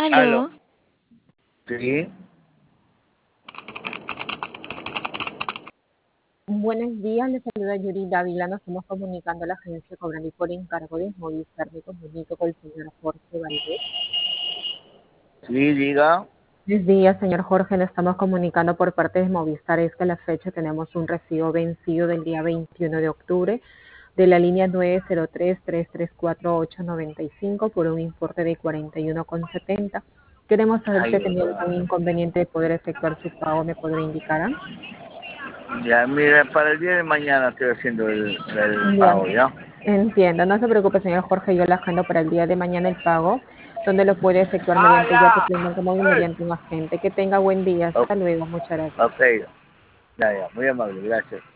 Aló. Aló. Sí, Buenos días, les saluda Yuri Dávila. Nos estamos comunicando a la agencia cobrando y por encargo de Movistar. Me comunico con el señor Jorge Valdés. sí, diga. Buenos días, señor Jorge. Nos estamos comunicando por parte de Movistar. Es que a la fecha tenemos un recibo vencido del día 21 de octubre de la línea 903-334-895 por un importe de 41,70. Queremos saber si Ay, ha tenido algún inconveniente de poder efectuar su pago. ¿Me podría indicar? ya, mira, para el día de mañana estoy haciendo el Bien, pago, ¿ya? entiendo. No se preocupe, señor Jorge. Yo le agendo para el día de mañana el pago, donde lo puede efectuar mediante ya tu Banco Móvil mediante un agente. Que tenga buen día. O- Hasta luego. Muchas gracias. Ok, ya, muy amable, gracias.